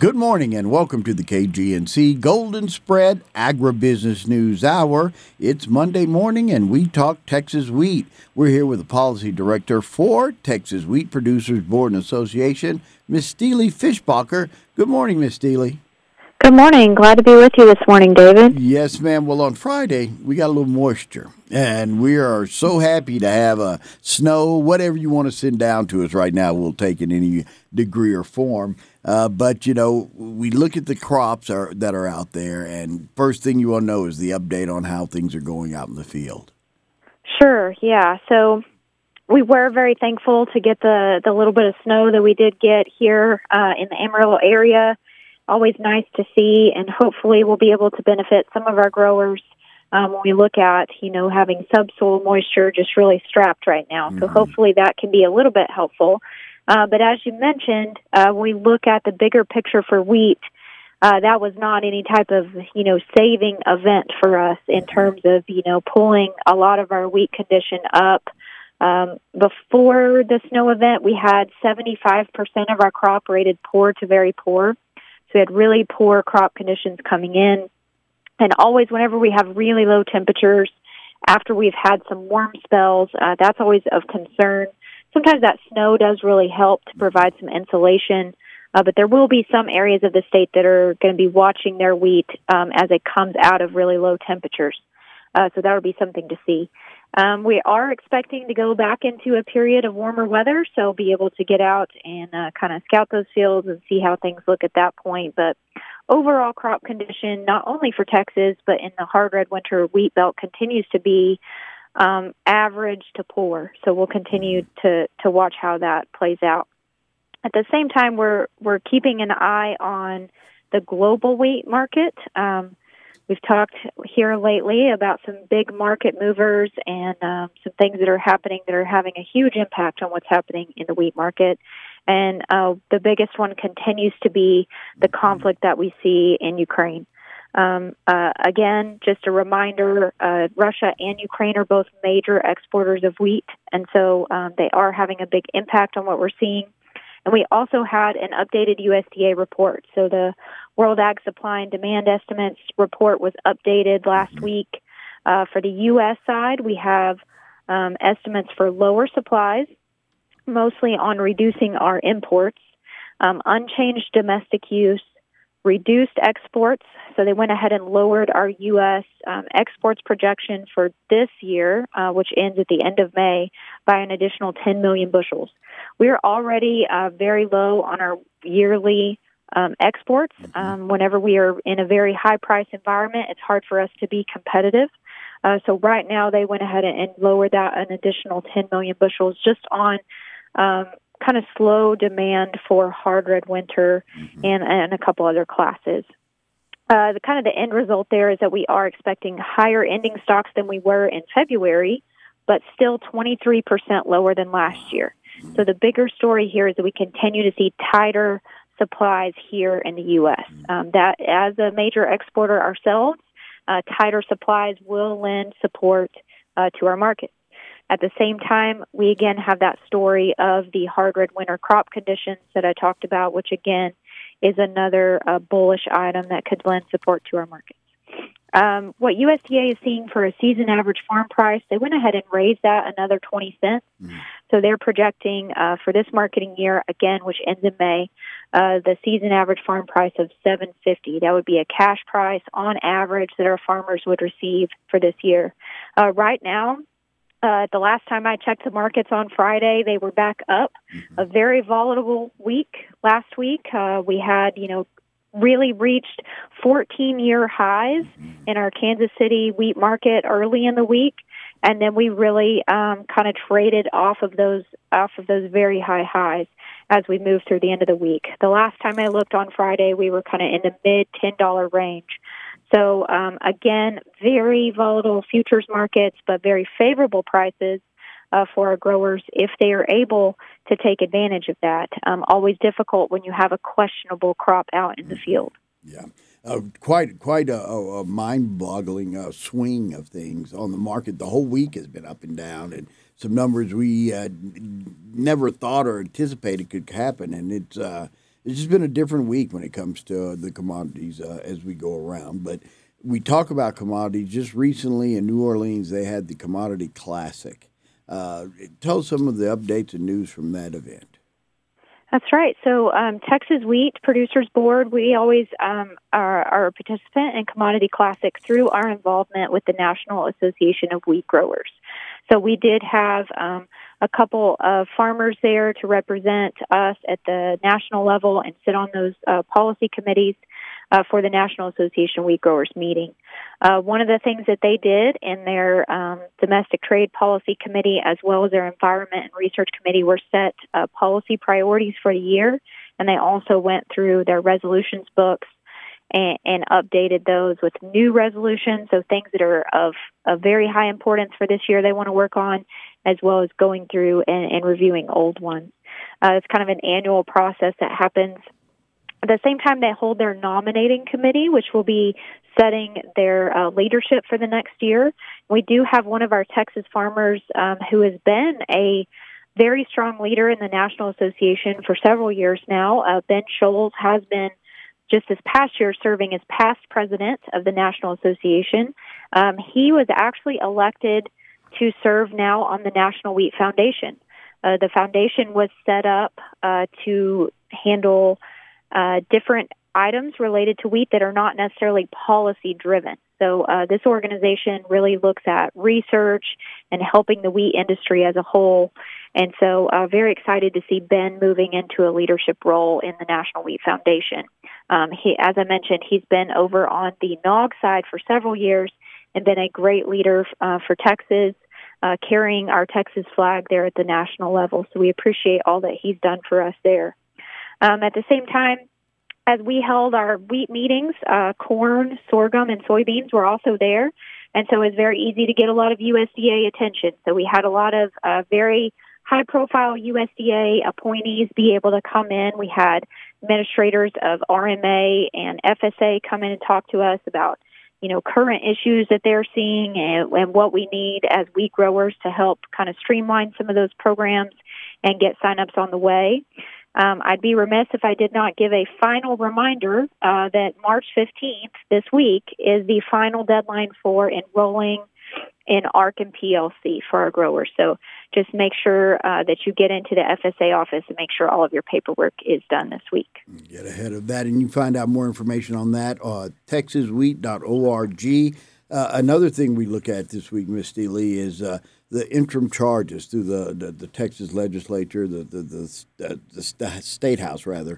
Good morning and welcome to the KGNC Golden Spread Agribusiness News Hour. It's Monday morning and we talk Texas wheat. We're here with the Policy Director for Texas Wheat Producers Board and Association, Ms. Steely Fishbacher. Good morning, Ms. Steely. Good morning. Glad to be with you this morning, David. Yes, ma'am. Well, on Friday, we got a little moisture, and we are so happy to have a snow, whatever you want to send down to us right now, we'll take in any degree or form. But, you know, we look at the crops that are out there, and first thing you want to know is the update on how things are going out in the field. Sure, yeah. So we were very thankful to get the little bit of snow that we did get here in the Amarillo area. Always nice to see, and hopefully we'll be able to benefit some of our growers when we look at, having subsoil moisture just really strapped right now. Mm-hmm. So hopefully that can be a little bit helpful. But as you mentioned, when we look at the bigger picture for wheat, that was not any type of, saving event for us in terms of, pulling a lot of our wheat condition up. Before the snow event, we had 75% of our crop rated poor to very poor. So we had really poor crop conditions coming in. And always whenever we have really low temperatures, after we've had some warm spells, that's always of concern. Sometimes that snow does really help to provide some insulation, but there will be some areas of the state that are going to be watching their wheat as it comes out of really low temperatures. So that would be something to see. We are expecting to go back into a period of warmer weather, so be able to get out and kind of scout those fields and see how things look at that point. But overall crop condition, not only for Texas, but in the hard red winter wheat belt continues to be average to poor. So we'll continue to watch how that plays out. At the same time, we're keeping an eye on the global wheat market. We've talked here lately about some big market movers and some things that are happening that are having a huge impact on what's happening in the wheat market. And the biggest one continues to be the conflict that we see in Ukraine. Again, just a reminder, Russia and Ukraine are both major exporters of wheat, and so they are having a big impact on what we're seeing. And we also had an updated USDA report. So the World Ag Supply and Demand Estimates report was updated last week. For the U.S. side, we have estimates for lower supplies, mostly on reducing our imports, unchanged domestic use, reduced exports. So they went ahead and lowered our U.S. Exports projection for this year, which ends at the end of May, by an additional 10 million bushels. We're already very low on our yearly exports. Whenever we are in a very high-price environment, it's hard for us to be competitive. So right now they went ahead and lowered that an additional 10 million bushels just on kind of slow demand for hard red winter and a couple other classes. The end result there is that we are expecting higher ending stocks than we were in February, but still 23% lower than last year. So the bigger story here is that we continue to see tighter supplies here in the U.S. That as a major exporter ourselves, tighter supplies will lend support to our market. At the same time, we again have that story of the hard red winter crop conditions that I talked about, which again is another bullish item that could lend support to our markets. What USDA is seeing for a season average farm price, they went ahead and raised that another 20 cents. So they're projecting for this marketing year, again, which ends in May, the season average farm price of $7.50. That would be a cash price on average that our farmers would receive for this year. Right now, the last time I checked the markets on Friday, they were back up. A very volatile week last week. We had, really reached 14-year highs in our Kansas City wheat market early in the week, and then we really kind of traded off of those very high highs as we moved through the end of the week. The last time I looked on Friday, we were kind of in the mid $10 range. So again, very volatile futures markets, but very favorable prices for our growers if they are able to take advantage of that. Always difficult when you have a questionable crop out in the field. Yeah, quite a mind-boggling swing of things on the market. The whole week has been up and down, and some numbers we never thought or anticipated could happen. And it's it's just been a different week when it comes to the commodities as we go around. But we talk about commodities. Just recently in New Orleans, they had the Commodity Classic. Tell us some of the updates and news from that event. That's right. So Texas Wheat Producers Board, we always are a participant in Commodity Classic through our involvement with the National Association of Wheat Growers. So we did have a couple of farmers there to represent us at the national level and sit on those policy committees for the National Association of Wheat Growers meeting. One of the things that they did in their Domestic Trade Policy Committee as well as their Environment and Research Committee were set policy priorities for the year, and they also went through their resolutions books and updated those with new resolutions, so things that are of very high importance for this year they want to work on, as well as going through and reviewing old ones. It's kind of an annual process that happens. At the same time, they hold their nominating committee, which will be setting their leadership for the next year. We do have one of our Texas farmers who has been a very strong leader in the National Association for several years now. Ben Scholes has been, just this past year, serving as past president of the National Association. He was actually elected to serve now on the National Wheat Foundation. The foundation was set up to handle different items related to wheat that are not necessarily policy driven. So this organization really looks at research and helping the wheat industry as a whole. And so very excited to see Ben moving into a leadership role in the National Wheat Foundation. As I mentioned, he's been over on the NOG side for several years and been a great leader for Texas, carrying our Texas flag there at the national level. So we appreciate all that he's done for us there. At the same time, as we held our wheat meetings, corn, sorghum, and soybeans were also there. And so it was very easy to get a lot of USDA attention. So we had a lot of very high-profile USDA appointees be able to come in. We had administrators of RMA and FSA come in and talk to us about, current issues that they're seeing and what we need as wheat growers to help kind of streamline some of those programs and get signups on the way. I'd be remiss if I did not give a final reminder that March 15th, this week, is the final deadline for enrolling in ARC and PLC for our growers. So just make sure that you get into the FSA office and make sure all of your paperwork is done this week. Get ahead of that, and you can find out more information on that on texaswheat.org. Another thing we look at this week, Ms. Steele, is the interim charges through the Texas legislature, the state house, rather.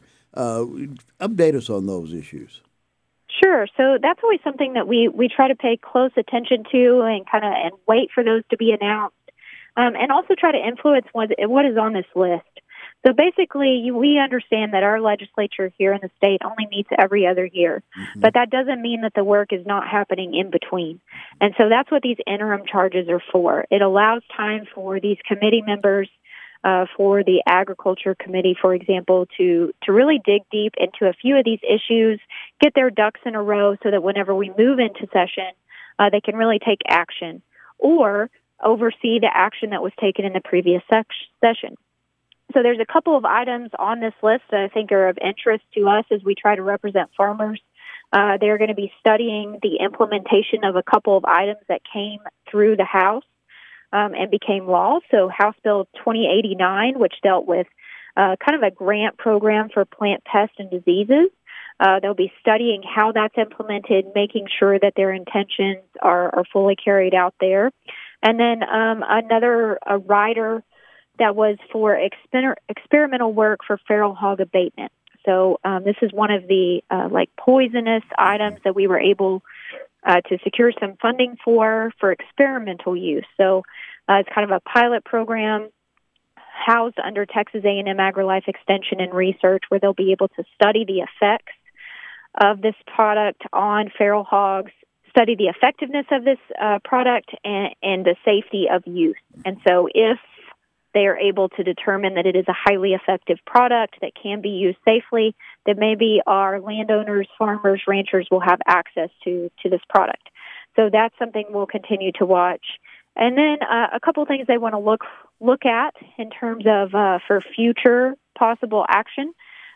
Update us on those issues. Sure. So that's always something that we try to pay close attention to and wait for those to be announced, and also try to influence what is on this list. So basically, we understand that our legislature here in the state only meets every other year, but that doesn't mean that the work is not happening in between. And so that's what these interim charges are for. It allows time for these committee members, for the Agriculture Committee, for example, to really dig deep into a few of these issues, get their ducks in a row so that whenever we move into session, they can really take action or oversee the action that was taken in the previous session. So there's a couple of items on this list that I think are of interest to us as we try to represent farmers. They're going to be studying the implementation of a couple of items that came through the House and became law. So House Bill 2089, which dealt with kind of a grant program for plant pests and diseases. They'll be studying how that's implemented, making sure that their intentions are fully carried out there. And then another rider that was for experimental work for feral hog abatement. So this is one of the poisonous items that we were able to secure some funding for experimental use. So it's kind of a pilot program housed under Texas A&M AgriLife Extension and Research, where they'll be able to study the effects of this product on feral hogs, study the effectiveness of this product, and the safety of use. And so if they are able to determine that it is a highly effective product that can be used safely, then maybe our landowners, farmers, ranchers will have access to this product. So that's something we'll continue to watch. And then a couple of things they want to look at in terms of for future possible action.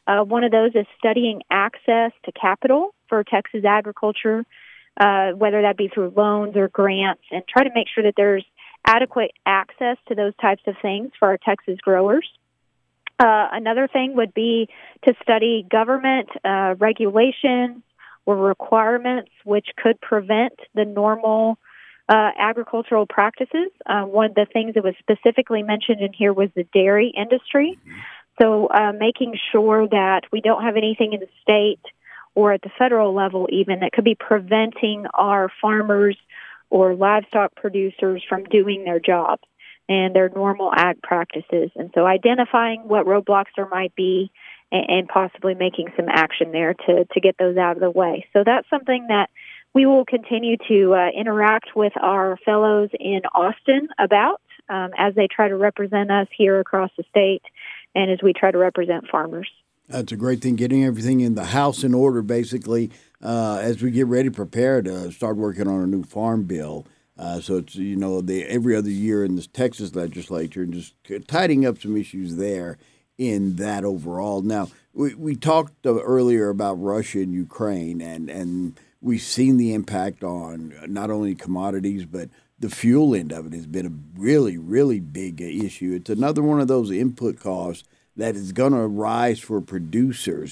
One of those is studying access to capital for Texas agriculture, whether that be through loans or grants, and try to make sure that there's adequate access to those types of things for our Texas growers. Another thing would be to study government regulations or requirements which could prevent the normal agricultural practices. One of the things that was specifically mentioned in here was the dairy industry. So making sure that we don't have anything in the state or at the federal level even that could be preventing our farmers or livestock producers from doing their jobs and their normal ag practices. And so identifying what roadblocks there might be and possibly making some action there to get those out of the way. So that's something that we will continue to interact with our fellows in Austin about as they try to represent us here across the state and as we try to represent farmers. That's a great thing, getting everything in the house in order, basically, as we get ready to prepare to start working on a new farm bill. So it's, every other year in the Texas legislature, and just tidying up some issues there in that overall. Now, we talked earlier about Russia and Ukraine, and we've seen the impact on not only commodities, but the fuel end of it has been a really, really big issue. It's another one of those input costs that is going to rise for producers.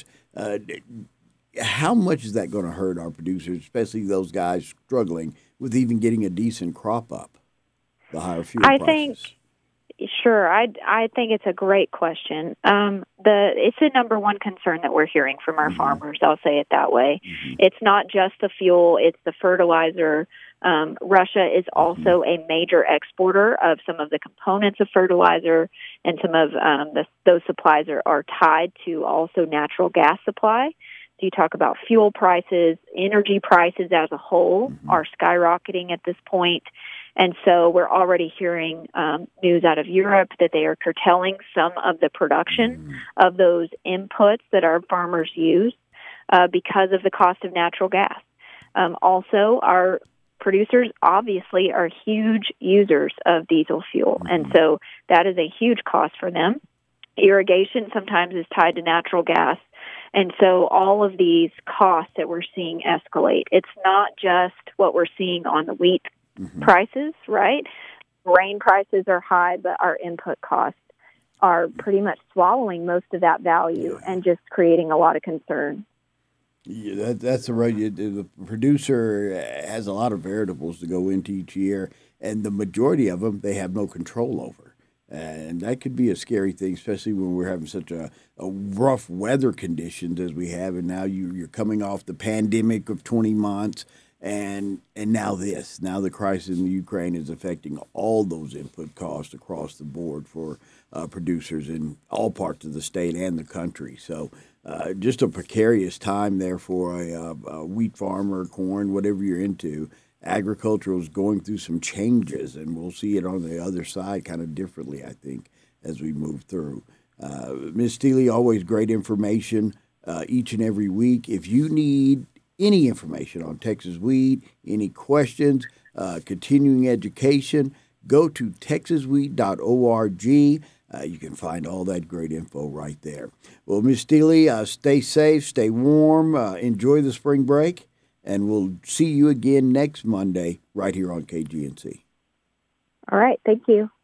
How much is that going to hurt our producers, especially those guys struggling with even getting a decent crop up, the higher fuel prices? Sure. I think it's a great question. It's the number one concern that we're hearing from our farmers. I'll say it that way. It's not just the fuel; it's the fertilizer. Russia is also a major exporter of some of the components of fertilizer, and some of those supplies are tied to also natural gas supply. So you talk about fuel prices, energy prices as a whole are skyrocketing at this point. And so we're already hearing news out of Europe that they are curtailing some of the production of those inputs that our farmers use because of the cost of natural gas. Also, our producers obviously are huge users of diesel fuel, and so that is a huge cost for them. Irrigation sometimes is tied to natural gas. And so all of these costs that we're seeing escalate, it's not just what we're seeing on the wheat prices, right? Grain prices are high, but our input costs are pretty much swallowing most of that value and just creating a lot of concern. Yeah, that's the right. The producer has a lot of variables to go into each year, and the majority of them they have no control over. And that could be a scary thing, especially when we're having such a rough weather conditions as we have. And now you're coming off the pandemic of 20 months, and now this. Now the crisis in the Ukraine is affecting all those input costs across the board for producers in all parts of the state and the country. So just a precarious time there for a wheat farmer, corn, whatever you're into. Agriculture is going through some changes, and we'll see it on the other side kind of differently, I think, as we move through. Ms. Steele, always great information each and every week. If you need any information on Texas wheat, any questions, continuing education, go to texaswheat.org. You can find all that great info right there. Well, Ms. Steele, stay safe, stay warm, enjoy the spring break. And we'll see you again next Monday right here on KGNC. All right. Thank you.